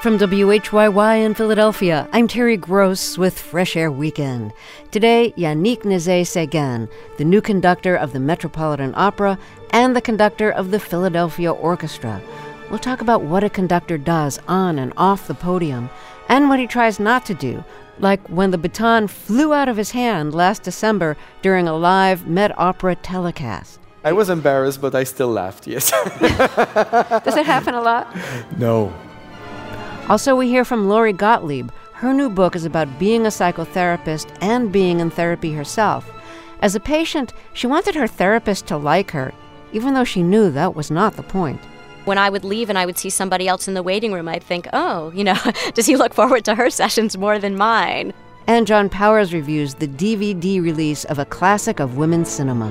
From WHYY in Philadelphia, I'm Terry Gross with Fresh Air Weekend. Today, Yannick Nézet-Séguin, the new conductor of the Metropolitan Opera and the conductor of the Philadelphia Orchestra. We'll talk about what a conductor does on and off the podium, and what he tries not to do, like when the baton flew out of his hand last December during a live Met Opera telecast. I was embarrassed, but I still laughed, yes. Does it happen a lot? No. Also, we hear from Lori Gottlieb. Her new book is about being a psychotherapist and being in therapy herself. As a patient, she wanted her therapist to like her, even though she knew that was not the point. When I would leave and I would see somebody else in the waiting room, I'd think, oh, does he look forward to her sessions more than mine? And John Powers reviews the DVD release of a classic of women's cinema.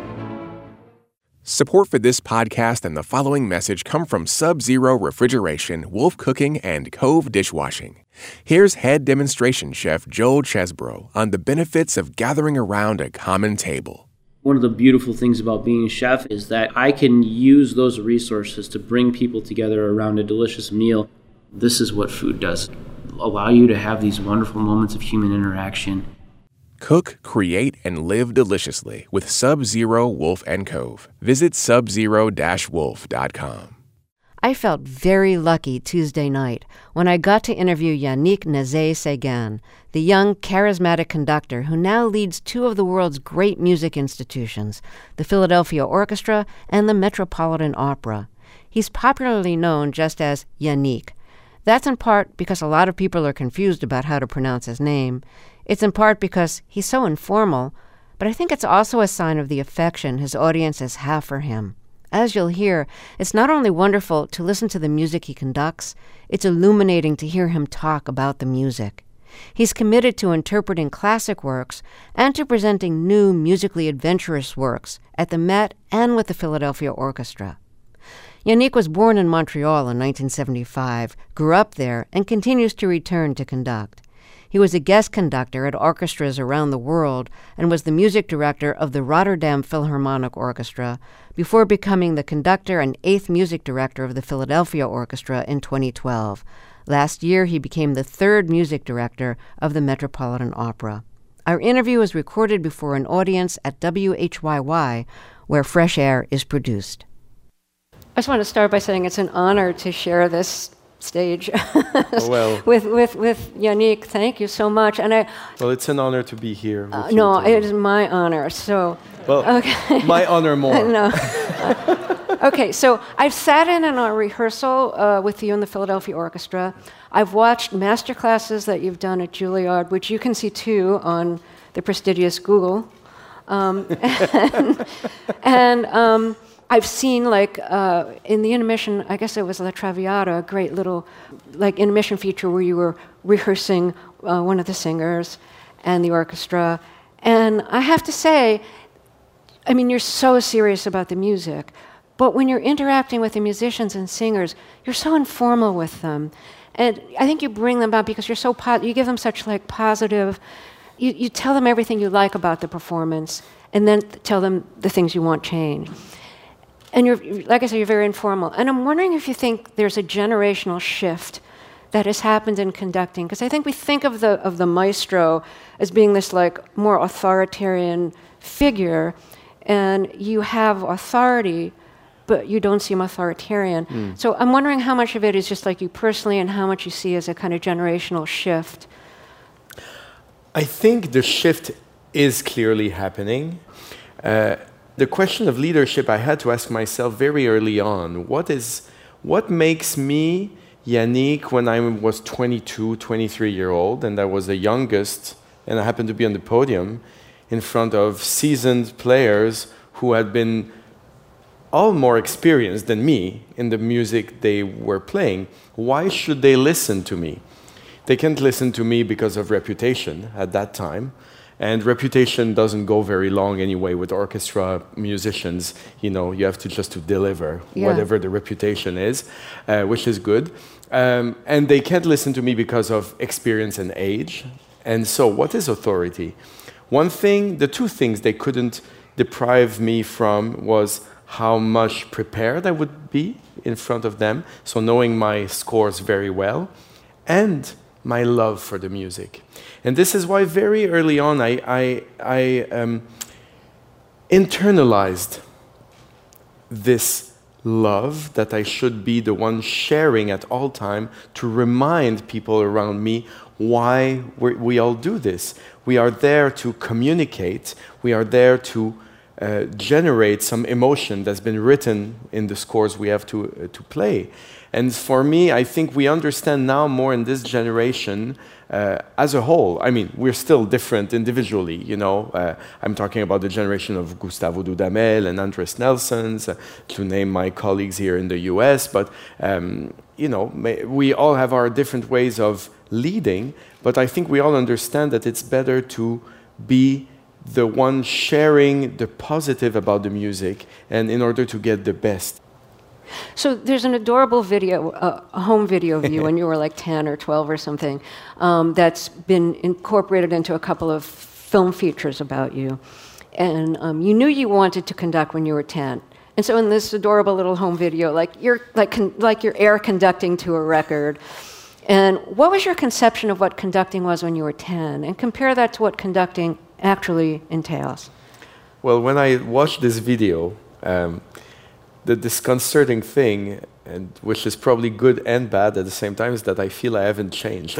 Support for this podcast and the following message come from Sub-Zero Refrigeration, Wolf Cooking, and Cove Dishwashing. Here's head demonstration chef Joel Chesbro on the benefits of gathering around a common table. One of the beautiful things about being a chef is that I can use those resources to bring people together around a delicious meal. This is what food does. Allow you to have these wonderful moments of human interaction. Cook, create, and live deliciously with Sub-Zero Wolf & Cove. Visit subzero-wolf.com. I felt very lucky Tuesday night when I got to interview Yannick Nézet-Séguin, the young, charismatic conductor who now leads two of the world's great music institutions, the Philadelphia Orchestra and the Metropolitan Opera. He's popularly known just as Yannick. That's in part because a lot of people are confused about how to pronounce his name. It's in part because he's so informal, but I think it's also a sign of the affection his audiences have for him. As you'll hear, it's not only wonderful to listen to the music he conducts, it's illuminating to hear him talk about the music. He's committed to interpreting classic works and to presenting new musically adventurous works at the Met and with the Philadelphia Orchestra. Yannick was born in Montreal in 1975, grew up there, and continues to return to conduct. He was a guest conductor at orchestras around the world and was the music director of the Rotterdam Philharmonic Orchestra before becoming the conductor and eighth music director of the Philadelphia Orchestra in 2012. Last year, he became the third music director of the Metropolitan Opera. Our interview was recorded before an audience at WHYY, where Fresh Air is produced. I just want to start by saying it's an honor to share this stage with Yannick. Thank you so much. And it's an honor to be here. No, it is my honor. So, okay. My honor more. No. Okay, so I've sat in on a rehearsal with you in the Philadelphia Orchestra. I've watched master classes that you've done at Juilliard, which you can see too on the prestigious Google. I've seen, in the intermission, I guess it was La Traviata, a great little, intermission feature where you were rehearsing one of the singers and the orchestra. And I have to say, you're so serious about the music, but when you're interacting with the musicians and singers, you're so informal with them. And I think you bring them out because you're so you give them such, positive, you tell them everything you like about the performance, and then tell them the things you want changed. And you're, like I said, you're very informal. And I'm wondering if you think there's a generational shift that has happened in conducting, because I think we think of the maestro as being this more authoritarian figure, and you have authority, but you don't seem authoritarian. So I'm wondering how much of it is just you personally, and how much you see as a kind of generational shift. I think the shift is clearly happening. The question of leadership I had to ask myself very early on, what makes me, Yannick, when I was 22, 23-year-old, and I was the youngest, and I happened to be on the podium in front of seasoned players who had been all more experienced than me in the music they were playing. Why should they listen to me? They can't listen to me because of reputation at that time. And reputation doesn't go very long anyway with orchestra musicians. You have to deliver whatever the reputation is, which is good. And they can't listen to me because of experience and age. And so what is authority? The two things they couldn't deprive me from was how much prepared I would be in front of them, so knowing my scores very well, and my love for the music. And this is why very early on I internalized this love that I should be the one sharing at all time to remind people around me why we all do this. We are there to communicate. We are there to generate some emotion that's been written in the scores we have to play. And for me, I think we understand now more in this generation as a whole. I mean, we're still different individually, you know. I'm talking about the generation of Gustavo Dudamel and Andres Nelsons, to name my colleagues here in the US. But, you know, we all have our different ways of leading, but I think we all understand that it's better to be the one sharing the positive about the music, and in order to get the best. So there's an adorable video, a home video of you when you were like 10 or 12 or something, that's been incorporated into a couple of film features about you. And you knew you wanted to conduct when you were 10. And so in this adorable little home video, you're air conducting to a record. And what was your conception of what conducting was when you were 10? And compare that to what conducting actually entails. Well, when I watched this video, the disconcerting thing, and which is probably good and bad at the same time, is that I feel I haven't changed.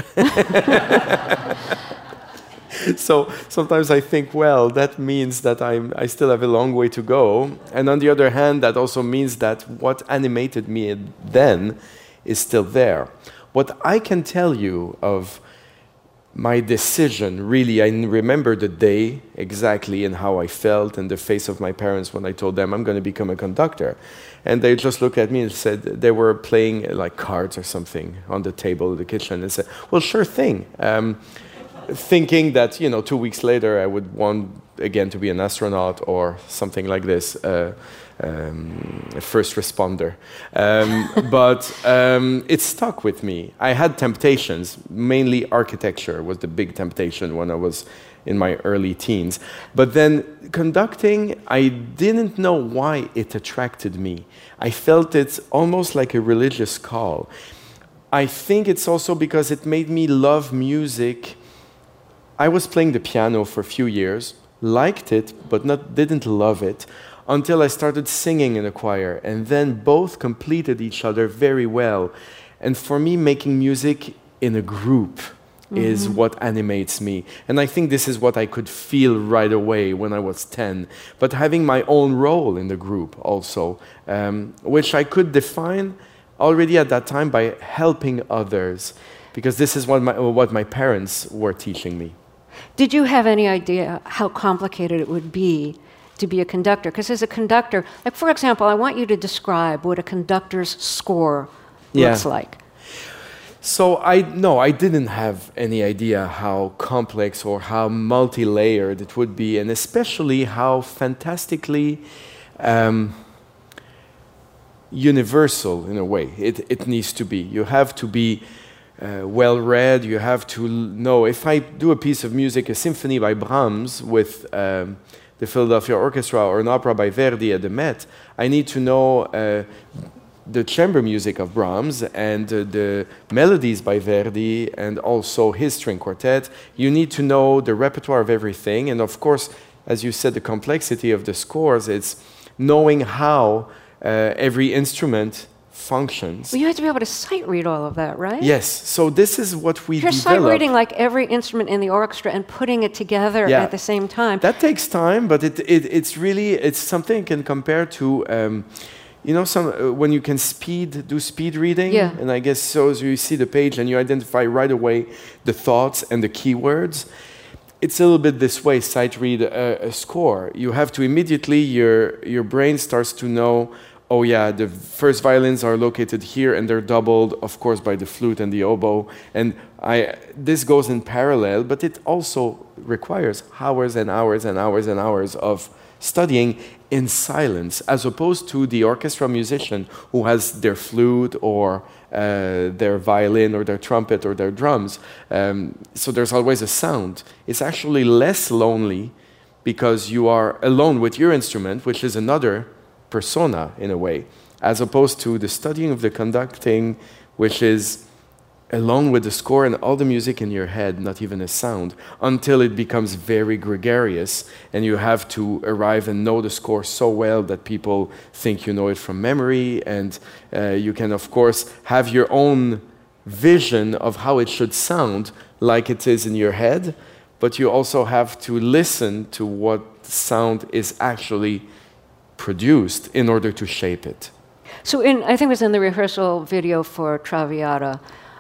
So sometimes I think, well, that means that I still have a long way to go. And on the other hand, that also means that what animated me then is still there. What I can tell you of my decision, really, I remember the day exactly and how I felt and the face of my parents when I told them I'm going to become a conductor. And they just looked at me and said, they were playing like cards or something on the table in the kitchen, and said, well, sure thing. Thinking that, you know, 2 weeks later I would want again to be an astronaut or something like this, a first responder. But it stuck with me. I had temptations, mainly architecture was the big temptation when I was in my early teens. But then conducting, I didn't know why it attracted me. I felt it's almost like a religious call. I think it's also because it made me love music. I was playing the piano for a few years, liked it, but didn't love it, until I started singing in a choir, and then both completed each other very well. And for me, making music in a group is what animates me. And I think this is what I could feel right away when I was 10. But having my own role in the group also, which I could define already at that time by helping others, because this is what my parents were teaching me. Did you have any idea how complicated it would be to be a conductor? Because as a conductor, like for example, I want you to describe what a conductor's score looks like. So I didn't have any idea how complex or how multi-layered it would be, and especially how fantastically universal in a way it needs to be. You have to be well-read, you have to know, if I do a piece of music, a symphony by Brahms with the Philadelphia Orchestra or an opera by Verdi at the Met, I need to know the chamber music of Brahms and the melodies by Verdi and also his string quartet. You need to know the repertoire of everything, and of course, as you said, the complexity of the scores, it's knowing how every instrument functions. Well, you have to be able to sight read all of that, right? Yes. So this is what we develop. You're sight reading like every instrument in the orchestra and putting it together at the same time. That takes time, but it's something you can compare to, when you can do speed reading. Yeah. And I guess so you see the page and you identify right away the thoughts and the keywords. It's a little bit this way, sight read a score. You have to immediately, your brain starts to know, oh yeah, the first violins are located here and they're doubled, of course, by the flute and the oboe. And this goes in parallel, but it also requires hours and hours and hours and hours of studying in silence, as opposed to the orchestra musician who has their flute or their violin or their trumpet or their drums. So there's always a sound. It's actually less lonely because you are alone with your instrument, which is another persona in a way, as opposed to the studying of the conducting, which is along with the score and all the music in your head, not even a sound, until it becomes very gregarious and you have to arrive and know the score so well that people think you know it from memory, and you can, of course, have your own vision of how it should sound like it is in your head, but you also have to listen to what sound is actually produced in order to shape it. So I think it was in the rehearsal video for Traviata,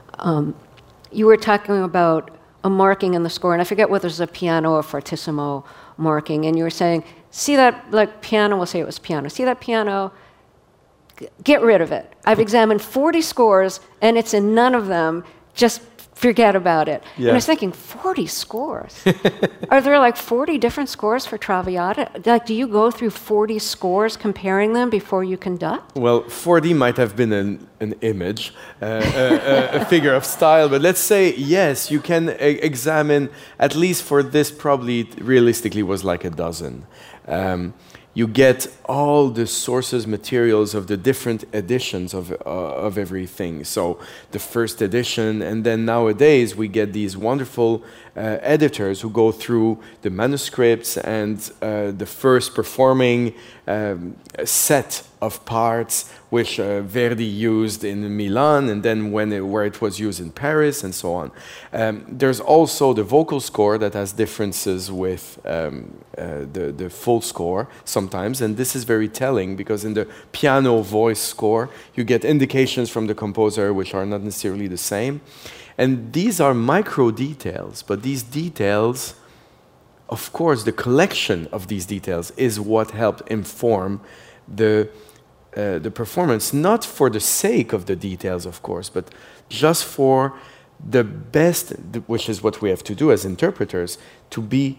you were talking about a marking in the score, and I forget whether it was a piano or fortissimo marking, and you were saying, see that, like piano, we'll say it was piano, see that piano, get rid of it. I've examined 40 scores, and it's in none of them, just forget about it. Yeah. And I was thinking, 40 scores? Are there like 40 different scores for Traviata? Like, do you go through 40 scores, comparing them before you conduct? Well, 40 might have been an image, a figure of style, but let's say, yes, you can examine, at least for this probably realistically was like a dozen. You get all the sources, materials of the different editions of everything. So the first edition, and then nowadays we get these wonderful editors who go through the manuscripts and the first performing set of parts which Verdi used in Milan, and then where it was used in Paris, and so on. There's also the vocal score that has differences with the full score sometimes, and this is very telling because in the piano voice score you get indications from the composer which are not necessarily the same. And these are micro details, but these details, of course, the collection of these details is what helped inform the performance, not for the sake of the details, of course, but just for the best, which is what we have to do as interpreters, to be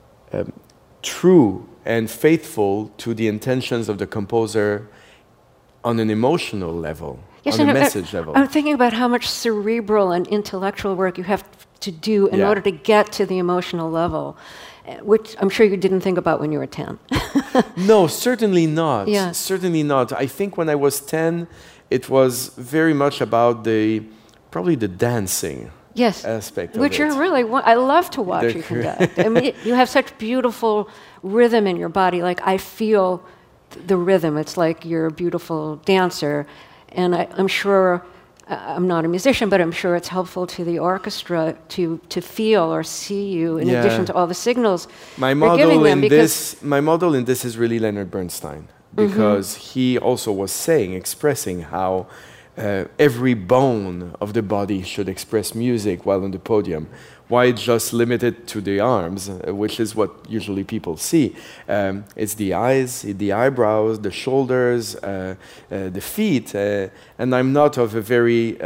true and faithful to the intentions of the composer on an emotional level, on a message level. I'm thinking about how much cerebral and intellectual work you have to do in order to get to the emotional level, which I'm sure you didn't think about when you were 10. No, certainly not. Yeah. Certainly not. I think when I was 10, it was very much about probably the dancing aspect of it. Which you're really, I love to watch you conduct. I mean, you have such beautiful rhythm in your body. Like, I feel the rhythm. It's like you're a beautiful dancer. And I'm sure, I'm not a musician, but I'm sure it's helpful to the orchestra to feel or see you in addition to all the signals my model in this is really Leonard Bernstein, because he also was expressing how every bone of the body should express music while on the podium. Why just limited to the arms, which is what usually people see? It's the eyes, the eyebrows, the shoulders, the feet. And I'm not of a very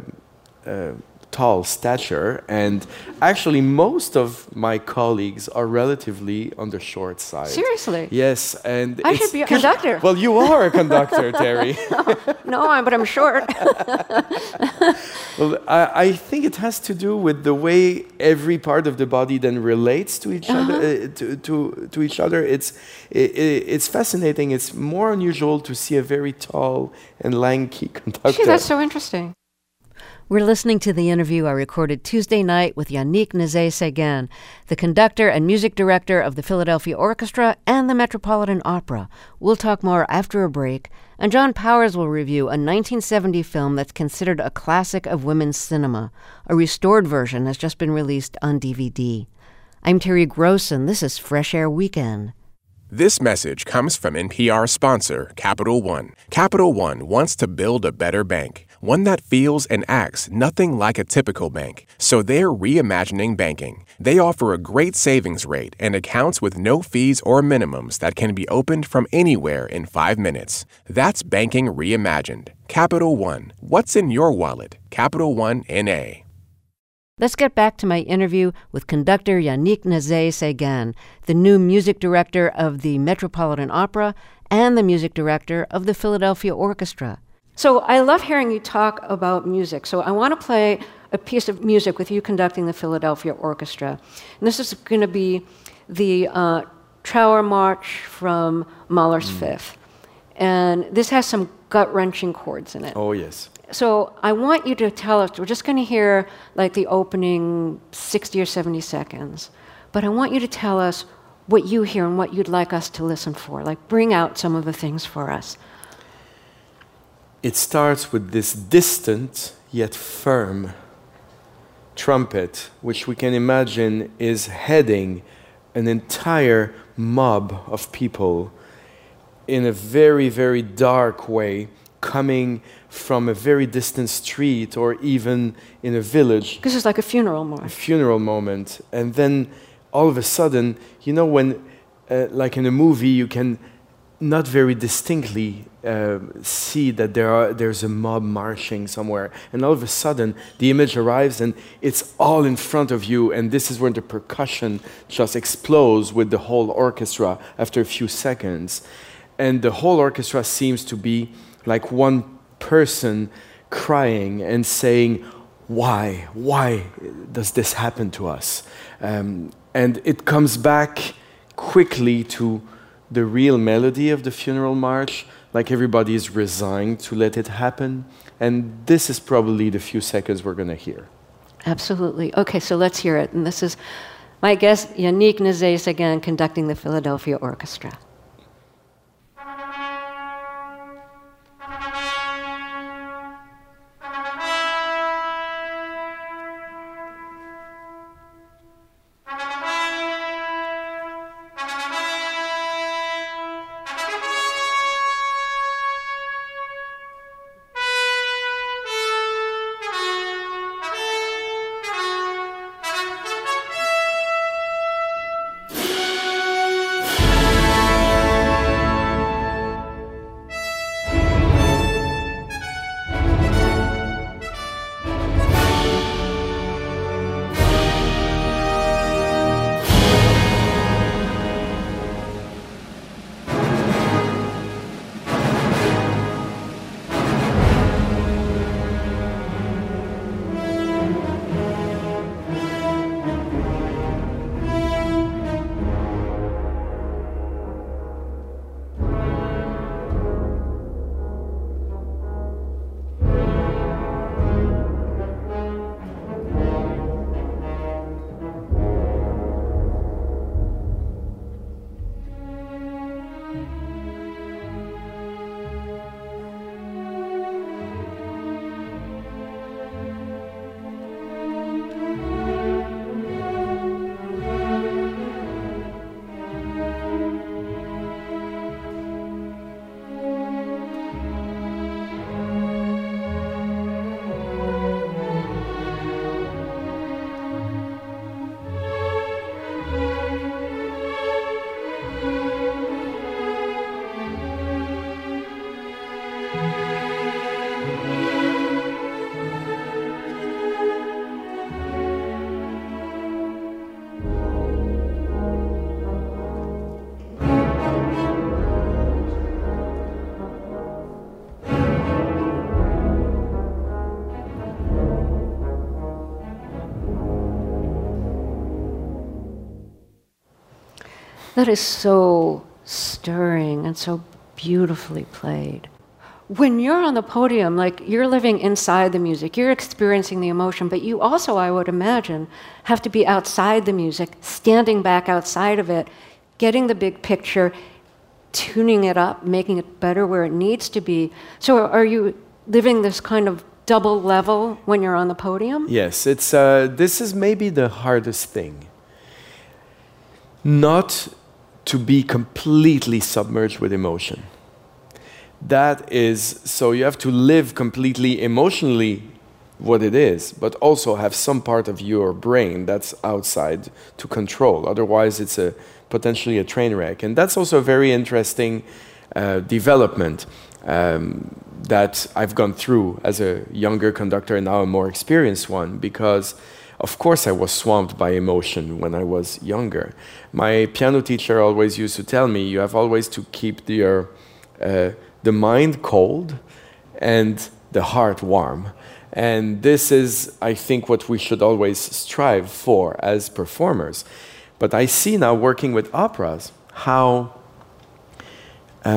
tall stature, and actually most of my colleagues are relatively on the short side. Seriously? Yes, and I should be a conductor. Well, you are a conductor, Terry. No, but I'm short. Well, I think it has to do with the way every part of the body then relates to each other. To each other, it's fascinating. It's more unusual to see a very tall and lanky conductor. Gee, that's so interesting. We're listening to the interview I recorded Tuesday night with Yannick Nézet-Séguin, the conductor and music director of the Philadelphia Orchestra and the Metropolitan Opera. We'll talk more after a break, and John Powers will review a 1970 film that's considered a classic of women's cinema. A restored version has just been released on DVD. I'm Terry Gross, and this is Fresh Air Weekend. This message comes from NPR sponsor, Capital One. Capital One wants to build a better bank, one that feels and acts nothing like a typical bank. So they're reimagining banking. They offer a great savings rate and accounts with no fees or minimums that can be opened from anywhere in 5 minutes. That's banking reimagined. Capital One. What's in your wallet? Capital One N.A. Let's get back to my interview with conductor Yannick Nézet-Séguin, the new music director of the Metropolitan Opera and the music director of the Philadelphia Orchestra. So I love hearing you talk about music. So I want to play a piece of music with you conducting the Philadelphia Orchestra. And this is going to be the Trauermarsch from Mahler's Fifth. And this has some gut-wrenching chords in it. Oh, yes. So I want you to tell us, we're just going to hear like the opening 60 or 70 seconds, but I want you to tell us what you hear and what you'd like us to listen for. Like, bring out some of the things for us. It starts with this distant yet firm trumpet, which we can imagine is heading an entire mob of people in a very, very dark way, coming from a very distant street or even in a village. This is like a funeral moment. A funeral moment. And then all of a sudden, you know, when, like in a movie, you can not very distinctly see that there's a mob marching somewhere. And all of a sudden, the image arrives and it's all in front of you. And this is when the percussion just explodes with the whole orchestra after a few seconds. And the whole orchestra seems to be like one person crying and saying, why? Why does this happen to us? And it comes back quickly to the real melody of the funeral march, like everybody is resigned to let it happen. And this is probably the few seconds we're going to hear. Absolutely. Okay, so let's hear it. And this is my guest, Yannick Nézet-Séguin, conducting the Philadelphia Orchestra. That is so stirring and so beautifully played. When you're on the podium, like, you're living inside the music, you're experiencing the emotion, but you also, I would imagine, have to be outside the music, standing back outside of it, getting the big picture, tuning it up, making it better where it needs to be. So are you living this kind of double level when you're on the podium? Yes, it's this is maybe the hardest thing. Not to be completely submerged with emotion. That is, so you have to live completely emotionally what it is, but also have some part of your brain that's outside to control. Otherwise, it's potentially a train wreck. And that's also a very interesting development that I've gone through as a younger conductor and now a more experienced one, because of course I was swamped by emotion when I was younger. My piano teacher always used to tell me, you have always to keep the mind cold and the heart warm. And this is, I think, what we should always strive for as performers. But I see now, working with operas, how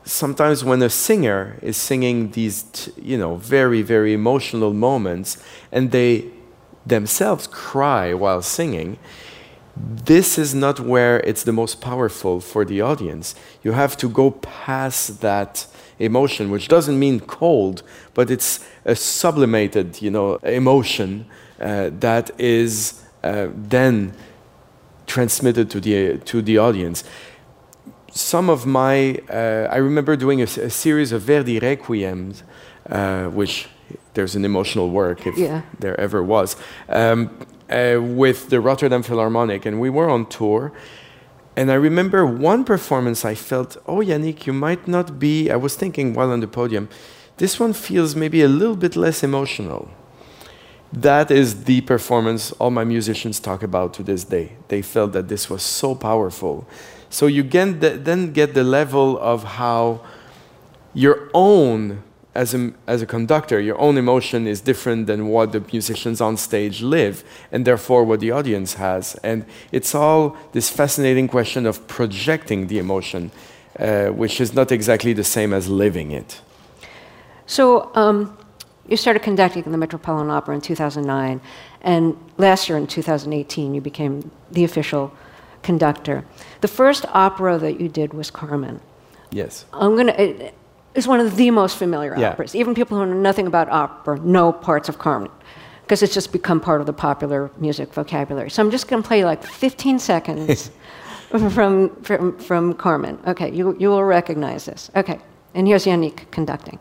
sometimes when a singer is singing these, very, very emotional moments, and they themselves cry while singing, this is not where it's the most powerful for the audience. You have to go past that emotion, which doesn't mean cold, but it's a sublimated, emotion that is then transmitted to the audience. Some of my, I remember doing a series of Verdi Requiems, which there's an emotional work if there ever was, with the Rotterdam Philharmonic, and we were on tour. And I remember one performance I felt, Yannick, you might not be, I was thinking while on the podium, this one feels maybe a little bit less emotional. That is the performance all my musicians talk about to this day. They felt that this was so powerful. So you then get the level of how your own, as a conductor, your own emotion is different than what the musicians on stage live, and therefore what the audience has. And it's all this fascinating question of projecting the emotion, which is not exactly the same as living it. So you started conducting the Metropolitan Opera in 2009, and last year in 2018 you became the official conductor. The first opera that you did was Carmen. Yes. It's one of the most familiar operas. Even people who know nothing about opera know parts of Carmen, because it's just become part of the popular music vocabulary. So I'm just going to play like 15 seconds from Carmen. Okay, you will recognize this. Okay, and here's Yannick conducting.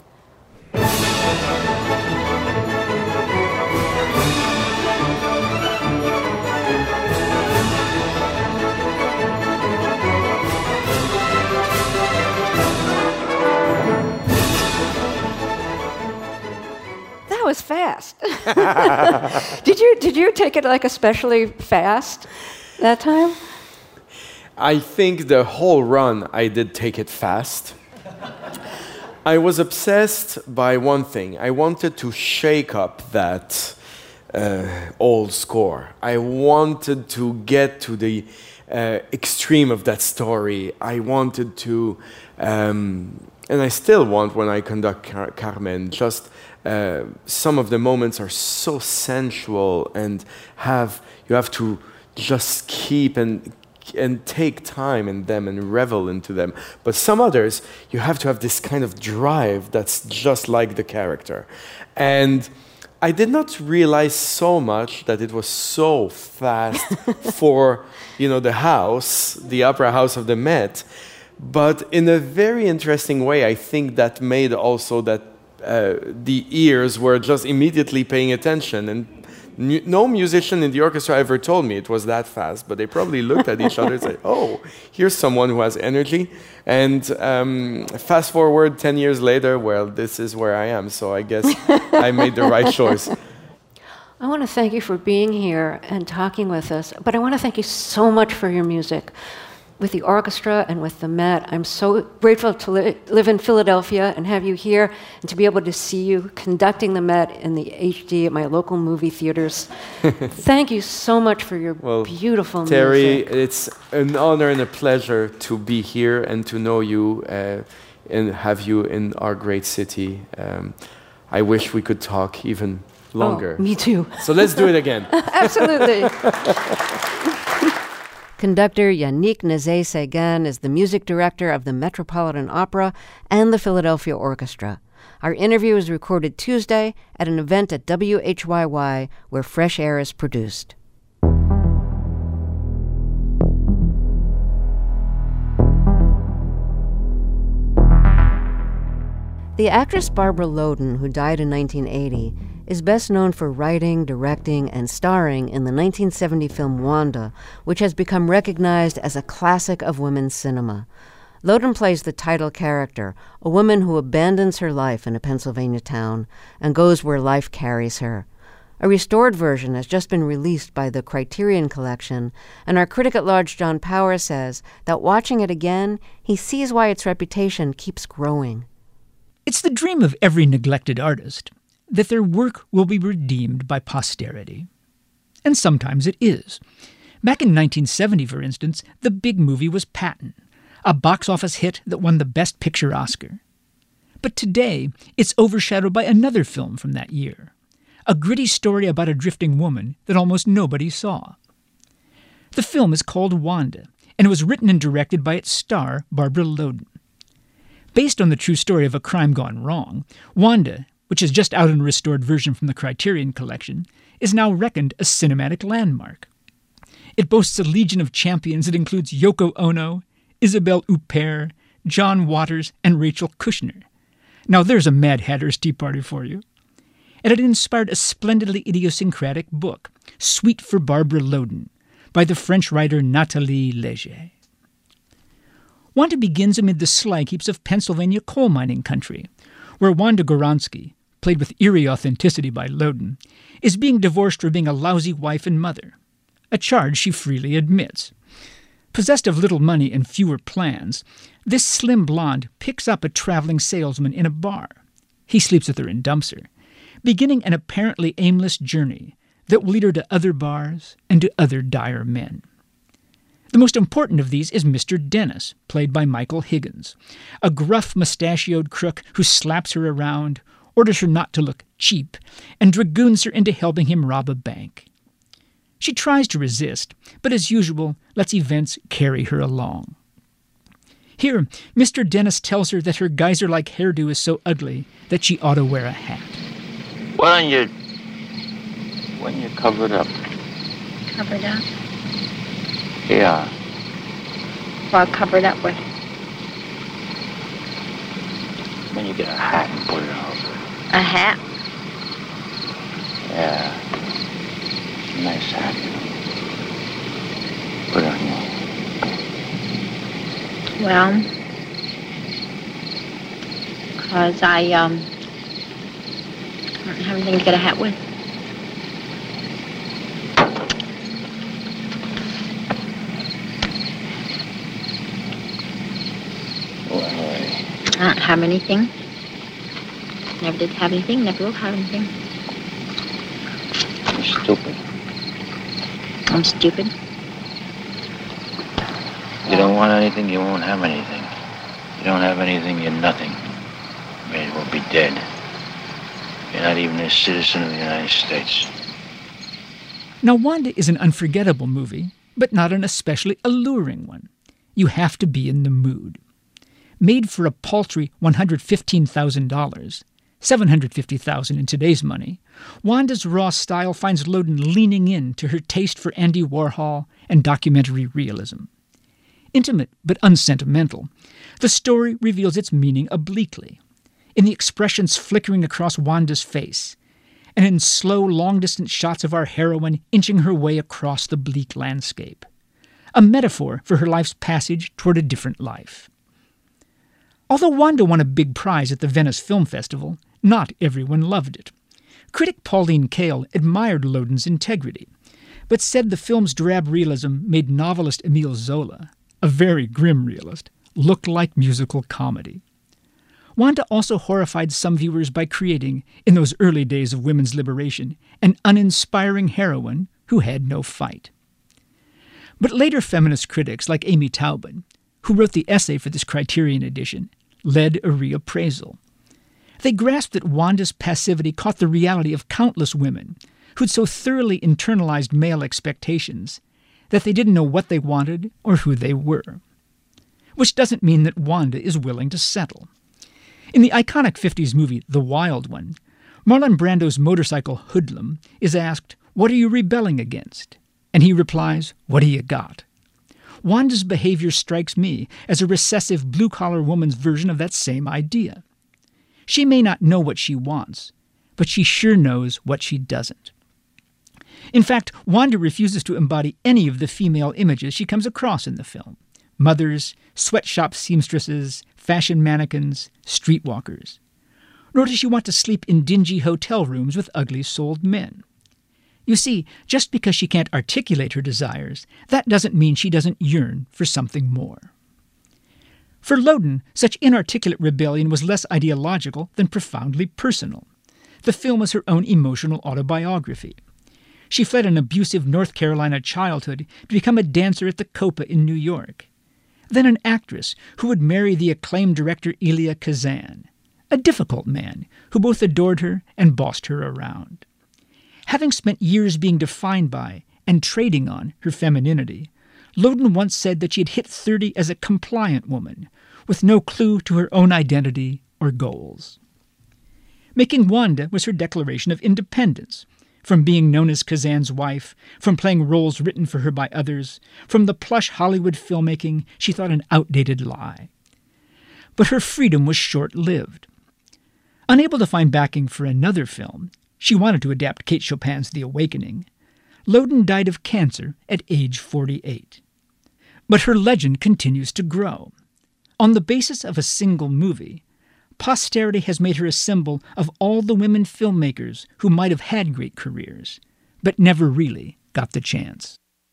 Was fast. Did you take it like especially fast that time? I think the whole run I did take it fast. I was obsessed by one thing. I wanted to shake up that old score. I wanted to get to the extreme of that story. I wanted to, and I still want when I conduct Carmen, just some of the moments are so sensual, and you have to just keep and take time in them and revel into them. But some others, you have to have this kind of drive that's just like the character. And I did not realize so much that it was so fast for, the opera house of the Met. But in a very interesting way, I think that made also that the ears were just immediately paying attention, and no musician in the orchestra ever told me it was that fast, but they probably looked at each other and said, here's someone who has energy. And fast forward 10 years later, well, this is where I am, so I guess I made the right choice. I want to thank you for being here and talking with us, but I want to thank you so much for your music. With the orchestra and with the Met, I'm so grateful to live in Philadelphia and have you here, and to be able to see you conducting the Met in the HD at my local movie theaters. Thank you so much for your beautiful Terry, music. It's an honor and a pleasure to be here and to know you and have you in our great city. I wish we could talk even longer. Me too. So let's do it again. Absolutely. Conductor Yannick Nézet-Séguin is the music director of the Metropolitan Opera and the Philadelphia Orchestra. Our interview was recorded Tuesday at an event at WHYY where Fresh Air is produced. The actress Barbara Loden, who died in 1980, is best known for writing, directing, and starring in the 1970 film Wanda, which has become recognized as a classic of women's cinema. Loden plays the title character, a woman who abandons her life in a Pennsylvania town and goes where life carries her. A restored version has just been released by the Criterion Collection, and our critic at large John Power says that watching it again, he sees why its reputation keeps growing. It's the dream of every neglected artist that their work will be redeemed by posterity. And sometimes it is. Back in 1970, for instance, the big movie was Patton, a box office hit that won the Best Picture Oscar. But today, it's overshadowed by another film from that year, a gritty story about a drifting woman that almost nobody saw. The film is called Wanda, and it was written and directed by its star, Barbara Loden. Based on the true story of a crime gone wrong, Wanda, which is just out in a restored version from the Criterion Collection, is now reckoned a cinematic landmark. It boasts a legion of champions that includes Yoko Ono, Isabelle Huppert, John Waters, and Rachel Kushner. Now there's a Mad Hatter's Tea Party for you. And it inspired a splendidly idiosyncratic book, Sweet for Barbara Loden, by the French writer Nathalie Léger. Wanda begins amid the slag heaps of Pennsylvania coal mining country, where Wanda Goransky, played with eerie authenticity by Loden, is being divorced for being a lousy wife and mother, a charge she freely admits. Possessed of little money and fewer plans, this slim blonde picks up a traveling salesman in a bar. He sleeps with her in Dumpster, beginning an apparently aimless journey that will lead her to other bars and to other dire men. The most important of these is Mr. Dennis, played by Michael Higgins, a gruff, mustachioed crook who slaps her around, orders her not to look cheap, and dragoons her into helping him rob a bank. She tries to resist, but as usual, lets events carry her along. Here, Mr. Dennis tells her that her geyser-like hairdo is so ugly that she ought to wear a hat. When you cover it up. Covered up? Yeah. Well, covered up with. When you get a hat and put it over. A hat? Yeah. Nice hat. Put it on you. Well, 'cause I don't have anything to get a hat with. I don't have anything. Never did have anything, never will have anything. You're stupid. I'm stupid. You don't want anything, you won't have anything. You don't have anything, you're nothing. You may as well be dead. You're not even a citizen of the United States. Now, Wanda is an unforgettable movie, but not an especially alluring one. You have to be in the mood. Made for a paltry $115,000, $750,000 in today's money, Wanda's raw style finds Loden leaning in to her taste for Andy Warhol and documentary realism. Intimate but unsentimental, the story reveals its meaning obliquely, in the expressions flickering across Wanda's face, and in slow, long-distance shots of our heroine inching her way across the bleak landscape, a metaphor for her life's passage toward a different life. Although Wanda won a big prize at the Venice Film Festival, not everyone loved it. Critic Pauline Kael admired Loden's integrity, but said the film's drab realism made novelist Émile Zola, a very grim realist, look like musical comedy. Wanda also horrified some viewers by creating, in those early days of women's liberation, an uninspiring heroine who had no fight. But later feminist critics like Amy Taubin, who wrote the essay for this Criterion edition, led a reappraisal. They grasped that Wanda's passivity caught the reality of countless women who'd so thoroughly internalized male expectations that they didn't know what they wanted or who they were. Which doesn't mean that Wanda is willing to settle. In the iconic 50s movie The Wild One, Marlon Brando's motorcycle hoodlum is asked, "What are you rebelling against?" And he replies, "What do you got?" Wanda's behavior strikes me as a recessive blue-collar woman's version of that same idea. She may not know what she wants, but she sure knows what she doesn't. In fact, Wanda refuses to embody any of the female images she comes across in the film: mothers, sweatshop seamstresses, fashion mannequins, streetwalkers. Nor does she want to sleep in dingy hotel rooms with ugly-souled men. You see, just because she can't articulate her desires, that doesn't mean she doesn't yearn for something more. For Loden, such inarticulate rebellion was less ideological than profoundly personal. The film was her own emotional autobiography. She fled an abusive North Carolina childhood to become a dancer at the Copa in New York. then an actress who would marry the acclaimed director Elia Kazan, a difficult man who both adored her and bossed her around. Having spent years being defined by and trading on her femininity, Loden once said that she had hit 30 as a compliant woman, with no clue to her own identity or goals. Making Wanda was her declaration of independence, from being known as Kazan's wife, from playing roles written for her by others, from the plush Hollywood filmmaking she thought an outdated lie. But her freedom was short-lived. Unable to find backing for another film, she wanted to adapt Kate Chopin's The Awakening. Loden died of cancer at age 48. But her legend continues to grow. On the basis of a single movie, posterity has made her a symbol of all the women filmmakers who might have had great careers, but never really got the chance.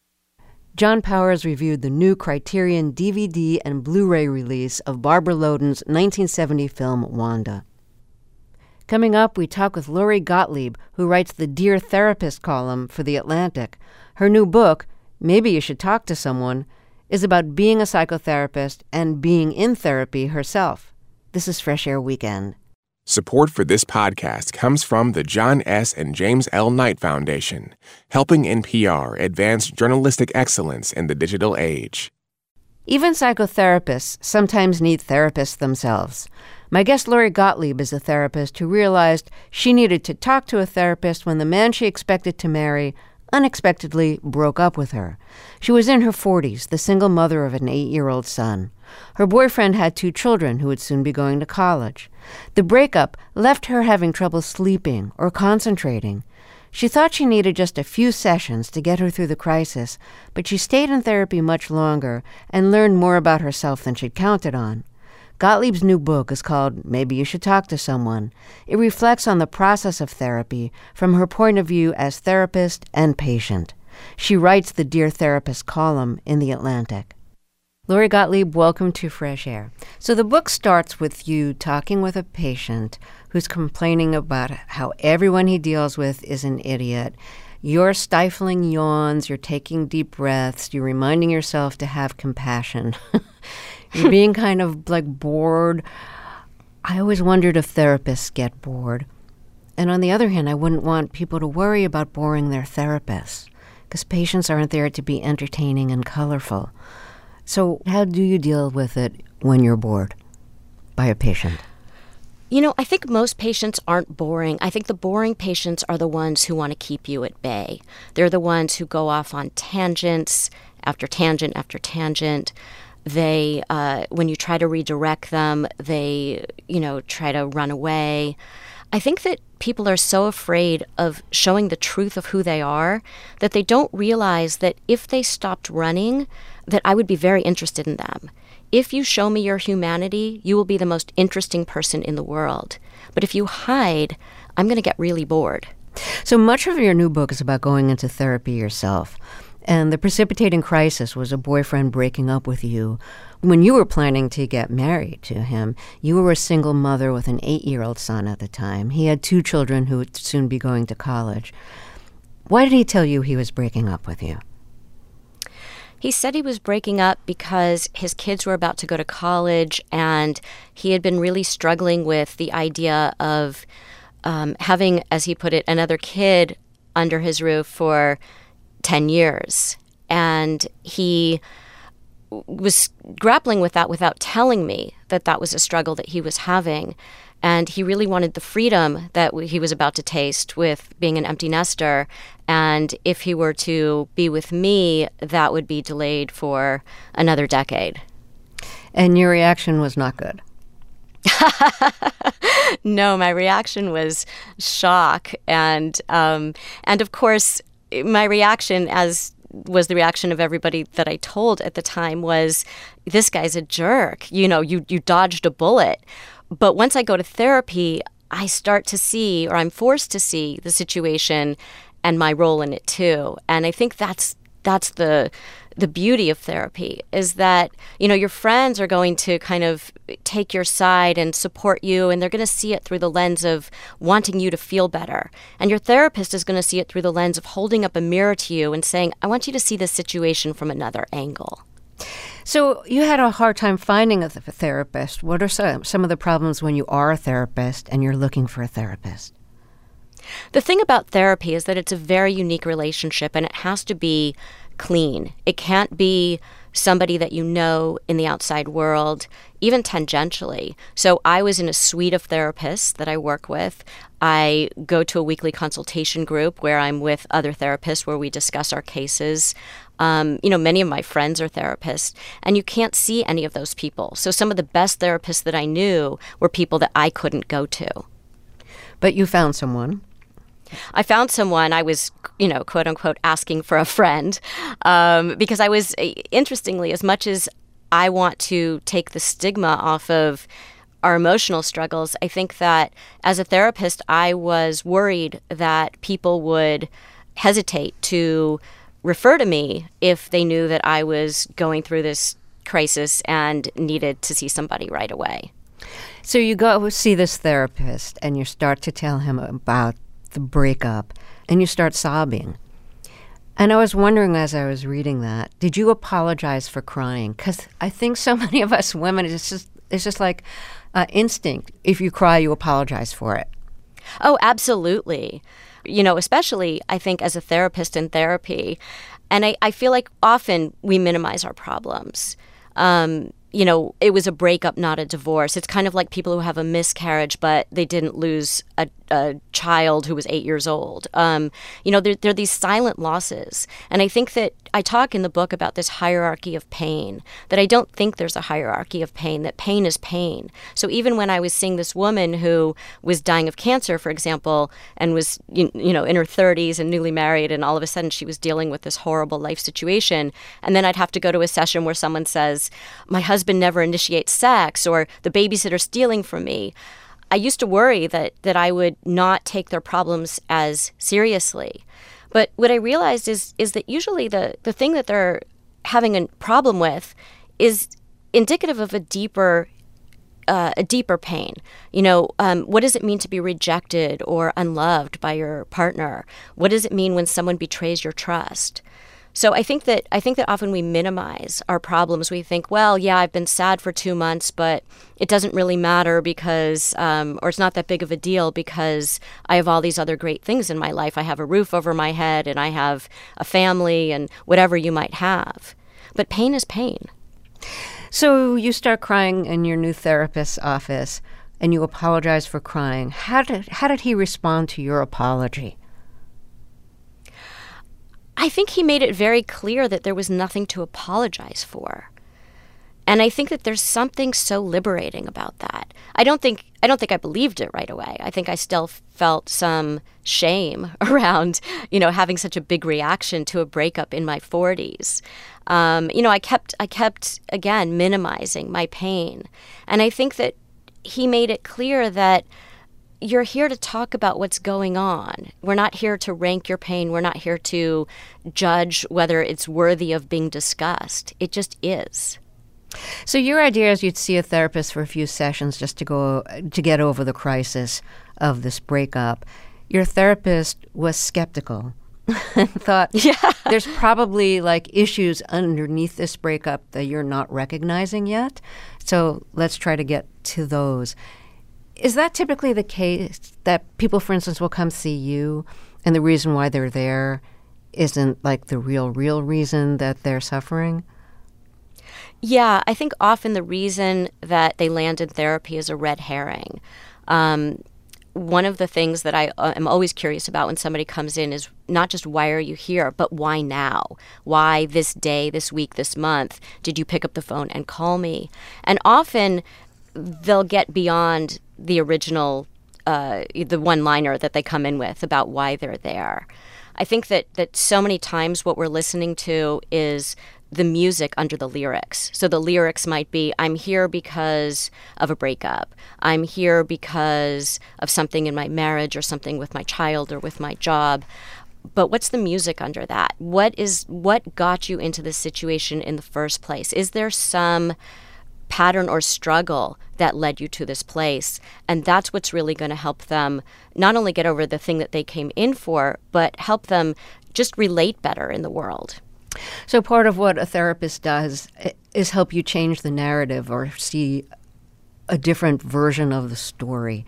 John Powers reviewed the new Criterion DVD and Blu-ray release of Barbara Loden's 1970 film Wanda. Coming up, we talk with Lori Gottlieb, who writes the Dear Therapist column for The Atlantic. Her new book, Maybe You Should Talk to Someone, is about being a psychotherapist and being in therapy herself. This is Fresh Air Weekend. Support for this podcast comes from the John S. and James L. Knight Foundation, helping NPR advance journalistic excellence in the digital age. Even psychotherapists sometimes need therapists themselves. My guest Lori Gottlieb is a therapist who realized she needed to talk to a therapist when the man she expected to marry unexpectedly broke up with her. She was in her 40s, the single mother of an 8-year-old son. Her boyfriend had 2 children who would soon be going to college. The breakup left her having trouble sleeping or concentrating. She thought she needed just a few sessions to get her through the crisis, but she stayed in therapy much longer and learned more about herself than she'd counted on. Gottlieb's new book is called Maybe You Should Talk to Someone. It reflects on the process of therapy from her point of view as therapist and patient. She writes the Dear Therapist column in The Atlantic. Lori Gottlieb, welcome to Fresh Air. So the book starts with you talking with a patient who's complaining about how everyone he deals with is an idiot. You're stifling yawns, you're taking deep breaths, you're reminding yourself to have compassion. You're being kind of like bored. I always wondered if therapists get bored. And on the other hand, I wouldn't want people to worry about boring their therapists, because patients aren't there to be entertaining and colorful. So how do you deal with it when you're bored by a patient? You know, I think most patients aren't boring. I think the boring patients are the ones who want to keep you at bay. They're the ones who go off on tangents after tangent after tangent. They, when you try to redirect them, they, try to run away. I think that people are so afraid of showing the truth of who they are that they don't realize that if they stopped running, that I would be very interested in them. If you show me your humanity, you will be the most interesting person in the world. But if you hide, I'm going to get really bored. So much of your new book is about going into therapy yourself. And the precipitating crisis was a boyfriend breaking up with you. When you were planning to get married to him, you were a single mother with an 8-year-old son at the time. He had 2 children who would soon be going to college. Why did he tell you he was breaking up with you? He said he was breaking up because his kids were about to go to college, and he had been really struggling with the idea of having, as he put it, another kid under his roof for 10 years. And he was grappling with that without telling me that that was a struggle that he was having. And he really wanted the freedom that he was about to taste with being an empty nester. And if he were to be with me, that would be delayed for another decade. And your reaction was not good? No, my reaction was shock. And of course, my reaction, as was the reaction of everybody that I told at the time, was, this guy's a jerk. You dodged a bullet. But once I go to therapy, I start to see, or I'm forced to see, the situation and my role in it too. And I think that's the beauty of therapy, is that, your friends are going to kind of take your side and support you, and they're going to see it through the lens of wanting you to feel better. And your therapist is going to see it through the lens of holding up a mirror to you and saying, I want you to see this situation from another angle. So you had a hard time finding a therapist. What are some of the problems when you are a therapist and you're looking for a therapist? The thing about therapy is that it's a very unique relationship, and it has to be clean. It can't be somebody that you know in the outside world, even tangentially. So I was in a suite of therapists that I work with. I go to a weekly consultation group where I'm with other therapists where we discuss our cases. Many of my friends are therapists, and you can't see any of those people. So some of the best therapists that I knew were people that I couldn't go to. But you found someone. I found someone. I was, quote unquote, asking for a friend because I was, interestingly, as much as I want to take the stigma off of our emotional struggles, I think that as a therapist, I was worried that people would hesitate to refer to me if they knew that I was going through this crisis and needed to see somebody right away. So you go see this therapist and you start to tell him about the breakup and you start sobbing. And I was wondering as I was reading that, did you apologize for crying? Because I think so many of us women, it's just like instinct. If you cry, you apologize for it. Oh, absolutely. Especially I think as a therapist in therapy. And I feel like often we minimize our problems. It was a breakup, not a divorce. It's kind of like people who have a miscarriage, but they didn't lose a child who was 8 years old. There are these silent losses. And I think that I talk in the book about this hierarchy of pain, that I don't think there's a hierarchy of pain, that pain is pain. So even when I was seeing this woman who was dying of cancer, for example, and was, in her 30s and newly married, and all of a sudden she was dealing with this horrible life situation. And then I'd have to go to a session where someone says, my husband never initiates sex, or the babysitter's stealing from me. I used to worry that I would not take their problems as seriously. But what I realized is that usually the thing that they're having a problem with is indicative of a deeper pain. What does it mean to be rejected or unloved by your partner? What does it mean when someone betrays your trust? So I think that often we minimize our problems. We think, well, yeah, I've been sad for 2 months, but it doesn't really matter because, or it's not that big of a deal because I have all these other great things in my life. I have a roof over my head and I have a family and whatever you might have. But pain is pain. So you start crying in your new therapist's office and you apologize for crying. How did he respond to your apology? I think he made it very clear that there was nothing to apologize for. And I think that there's something so liberating about that. I don't think I believed it right away. I think I still felt some shame around, having such a big reaction to a breakup in my 40s. I kept again minimizing my pain. And I think that he made it clear that you're here to talk about what's going on. We're not here to rank your pain. We're not here to judge whether it's worthy of being discussed. It just is. So your idea is you'd see a therapist for a few sessions just to get over the crisis of this breakup. Your therapist was skeptical and thought, there's probably issues underneath this breakup that you're not recognizing yet. So let's try to get to those. Is that typically the case that people, for instance, will come see you and the reason why they're there isn't the real reason that they're suffering? Yeah, I think often the reason that they land in therapy is a red herring. One of the things that I am always curious about when somebody comes in is not just why are you here, but why now? Why this day, this week, this month did you pick up the phone and call me? And often they'll get beyond the original, the one-liner that they come in with about why they're there. I think that so many times what we're listening to is the music under the lyrics. So the lyrics might be, I'm here because of a breakup. I'm here because of something in my marriage or something with my child or with my job. But what's the music under that? What got you into this situation in the first place? Is there some pattern or struggle that led you to this place? And that's what's really going to help them not only get over the thing that they came in for, but help them just relate better in the world. So part of what a therapist does is help you change the narrative or see a different version of the story.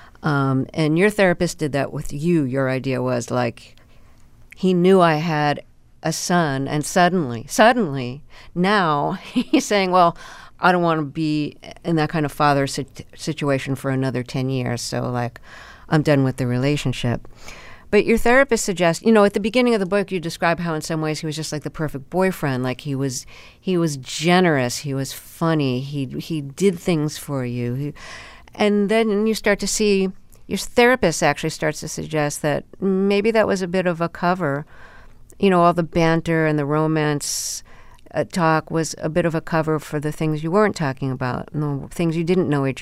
And your therapist did that with you. Your idea was like, he knew I had a son, and suddenly, now he's saying, well, I don't want to be in that kind of father situation for another 10 years, so like, I'm done with the relationship. But your therapist suggests, at the beginning of the book, you describe how in some ways he was just like the perfect boyfriend. Like he was generous, he was funny, he did things for you. And then you start to see, your therapist actually starts to suggest that maybe that was a bit of a cover. All the banter and the romance talk was a bit of a cover for the things you weren't talking about, the things you didn't know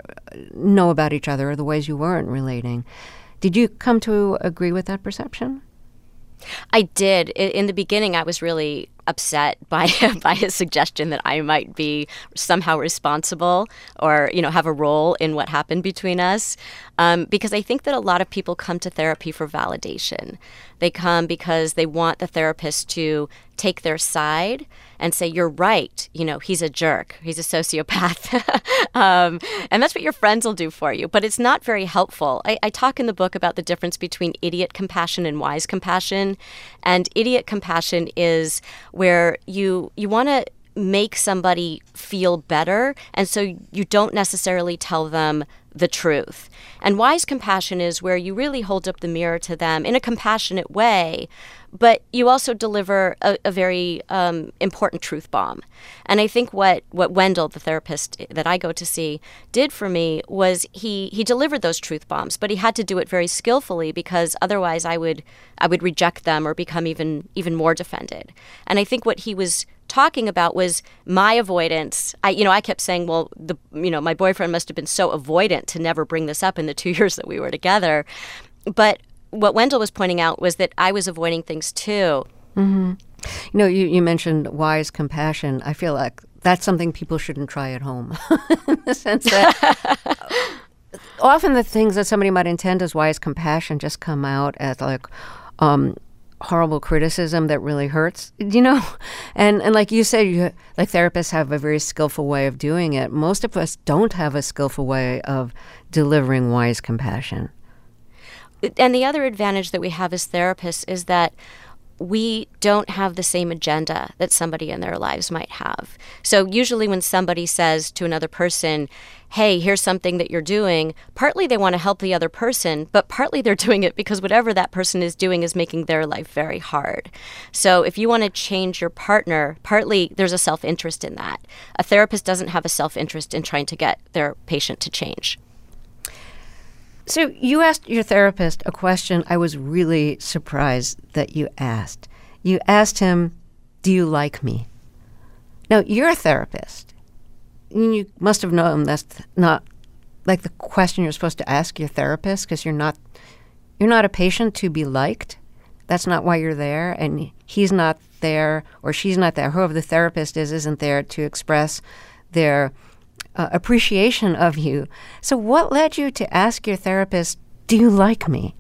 about each other, or the ways you weren't relating. Did you come to agree with that perception? I did. In the beginning, I was really upset by his suggestion that I might be somehow responsible or, have a role in what happened between us. Because I think that a lot of people come to therapy for validation. They come because they want the therapist to take their side and say, you're right, he's a jerk, he's a sociopath. And that's what your friends will do for you. But it's not very helpful. I talk in the book about the difference between idiot compassion and wise compassion. And idiot compassion is where you want to make somebody feel better, and so you don't necessarily tell them the truth. And wise compassion is where you really hold up the mirror to them in a compassionate way, but you also deliver a very important truth bomb. And I think what Wendell, the therapist that I go to see, did for me was he delivered those truth bombs, but he had to do it very skillfully, because otherwise I would reject them or become even more defended. And I think what he was talking about was my avoidance. I kept saying, well, my boyfriend must have been so avoidant to never bring this up in the 2 years that we were together. But what Wendell was pointing out was that I was avoiding things too. Mm-hmm. You mentioned wise compassion. I feel like that's something people shouldn't try at home, in the sense that often the things that somebody might intend as wise compassion just come out as like horrible criticism that really hurts, and like you said, like therapists have a very skillful way of doing it. Most of us don't have a skillful way of delivering wise compassion. And the other advantage that we have as therapists is that we don't have the same agenda that somebody in their lives might have. So usually when somebody says to another person, hey, here's something that you're doing, partly they want to help the other person, but partly they're doing it because whatever that person is doing is making their life very hard. So if you want to change your partner, partly there's a self-interest in that. A therapist doesn't have a self-interest in trying to get their patient to change. So you asked your therapist a question I was really surprised that you asked. You asked him, do you like me? Now, you're a therapist. You must have known that's not like the question you're supposed to ask your therapist, because you're not a patient to be liked. That's not why you're there, and he's not there, or she's not there. Whoever the therapist isn't there to express their appreciation of you. So what led you to ask your therapist, do you like me?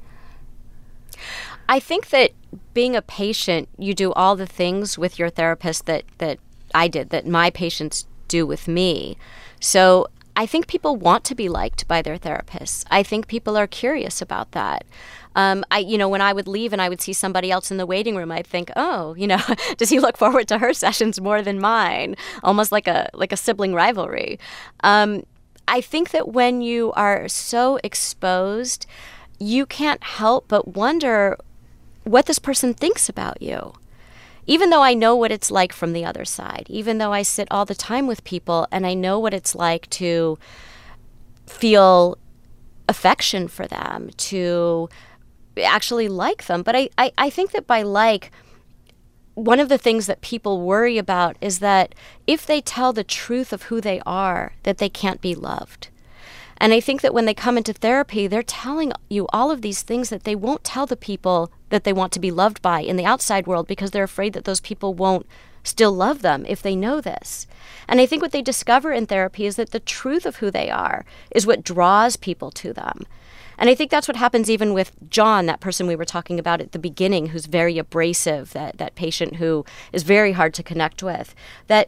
I think that being a patient, you do all the things with your therapist that I did, that my patients do with me. So I think people want to be liked by their therapists. I think people are curious about that. When I would leave and I would see somebody else in the waiting room, I'd think, oh, does he look forward to her sessions more than mine? Almost like a sibling rivalry. I think that when you are so exposed, you can't help but wonder what this person thinks about you. Even though I know what it's like from the other side, even though I sit all the time with people and I know what it's like to feel affection for them, to actually like them. But I think that by like, one of the things that people worry about is that if they tell the truth of who they are, that they can't be loved. And I think that when they come into therapy, they're telling you all of these things that they won't tell the people that they want to be loved by in the outside world, because they're afraid that those people won't still love them if they know this. And I think what they discover in therapy is that the truth of who they are is what draws people to them. And I think that's what happens even with John, that person we were talking about at the beginning, who's very abrasive, that patient who is very hard to connect with. That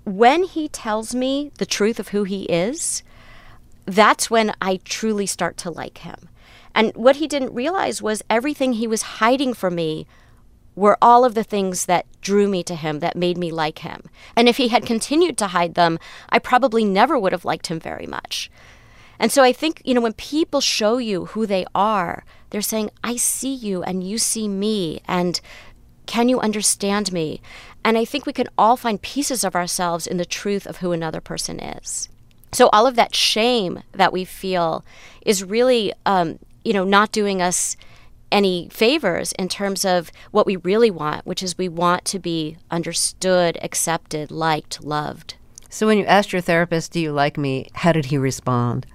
when he tells me the truth of who he is, that's when I truly start to like him. And what he didn't realize was everything he was hiding from me were all of the things that drew me to him, that made me like him. And if he had continued to hide them, I probably never would have liked him very much. And so I think, when people show you who they are, they're saying, I see you and you see me, and can you understand me? And I think we can all find pieces of ourselves in the truth of who another person is. So all of that shame that we feel is really, not doing us any favors in terms of what we really want, which is we want to be understood, accepted, liked, loved. So when you asked your therapist, do you like me, how did he respond?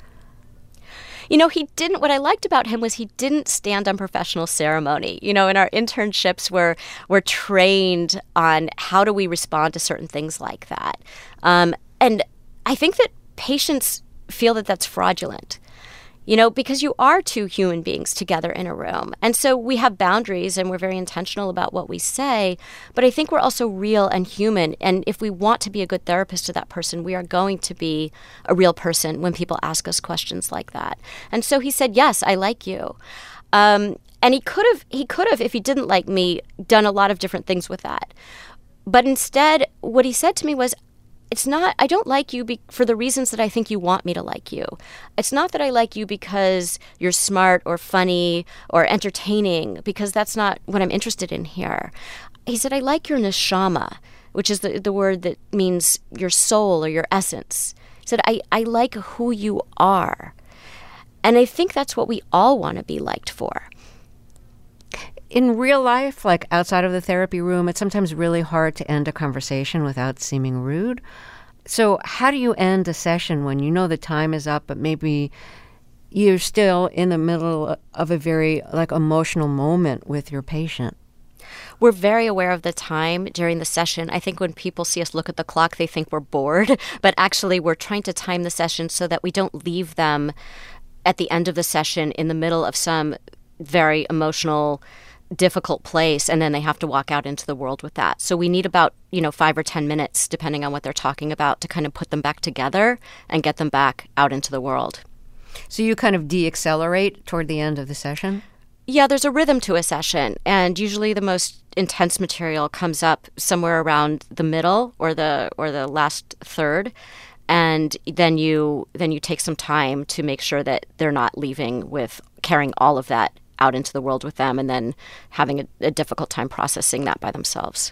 He didn't, what I liked about him was he didn't stand on professional ceremony. In our internships, we're trained on how do we respond to certain things like that. And I think that patients feel that that's fraudulent, because you are two human beings together in a room. And so we have boundaries and we're very intentional about what we say, but I think we're also real and human. And if we want to be a good therapist to that person, we are going to be a real person when people ask us questions like that. And so he said, yes, I like you. And he could have, if he didn't like me, done a lot of different things with that. But instead, what he said to me was, I don't like you for the reasons that I think you want me to like you. It's not that I like you because you're smart or funny or entertaining, because that's not what I'm interested in here. He said, I like your neshama, which is the word that means your soul or your essence. He said, I like who you are. And I think that's what we all want to be liked for. In real life, like outside of the therapy room, it's sometimes really hard to end a conversation without seeming rude. So how do you end a session when you know the time is up, but maybe you're still in the middle of a very emotional moment with your patient? We're very aware of the time during the session. I think when people see us look at the clock, they think we're bored, but actually we're trying to time the session so that we don't leave them at the end of the session in the middle of some very emotional, difficult place, and then they have to walk out into the world with that. So we need about 5 or 10 minutes, depending on what they're talking about, to kind of put them back together and get them back out into the world. So you kind of de-accelerate toward the end of the session? Yeah, there's a rhythm to a session, and usually the most intense material comes up somewhere around the middle or the last third, and then you take some time to make sure that they're not leaving with carrying all of that out into the world with them and then having a difficult time processing that by themselves.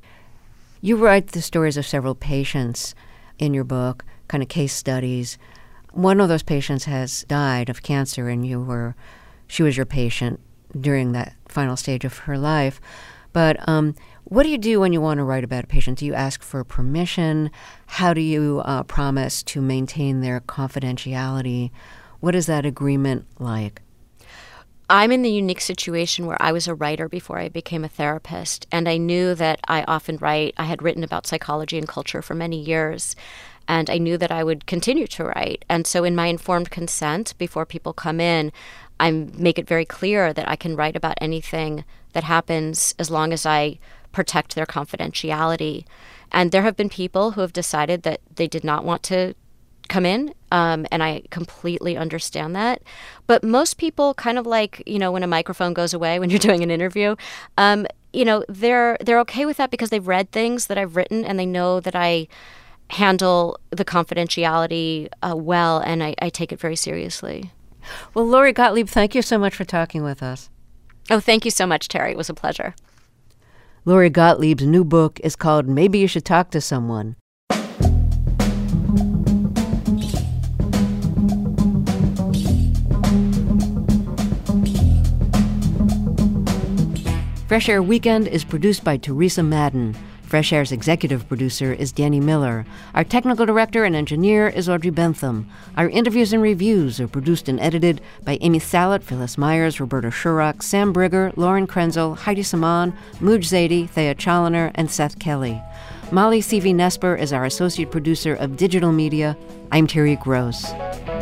You write the stories of several patients in your book, kind of case studies. One of those patients has died of cancer, and she was your patient during that final stage of her life. But what do you do when you want to write about a patient? Do you ask for permission? How do you promise to maintain their confidentiality? What is that agreement like? I'm in the unique situation where I was a writer before I became a therapist, and I knew that I often write. I had written about psychology and culture for many years, and I knew that I would continue to write. And so in my informed consent, before people come in, I make it very clear that I can write about anything that happens as long as I protect their confidentiality. And there have been people who have decided that they did not want to come in, and I completely understand that. But most people, kind of like, when a microphone goes away when you're doing an interview, they're okay with that because they've read things that I've written and they know that I handle the confidentiality well, and I take it very seriously. Well, Lori Gottlieb, thank you so much for talking with us. Oh, thank you so much, Terry. It was a pleasure. Lori Gottlieb's new book is called Maybe You Should Talk to Someone. Fresh Air Weekend is produced by Teresa Madden. Fresh Air's executive producer is Danny Miller. Our technical director and engineer is Audrey Bentham. Our interviews and reviews are produced and edited by Amy Salit, Phyllis Myers, Roberta Shurock, Sam Brigger, Lauren Krenzel, Heidi Saman, Mooj Zaidi, Thea Challoner, and Seth Kelly. Molly C.V. Nesper is our associate producer of digital media. I'm Terry Gross.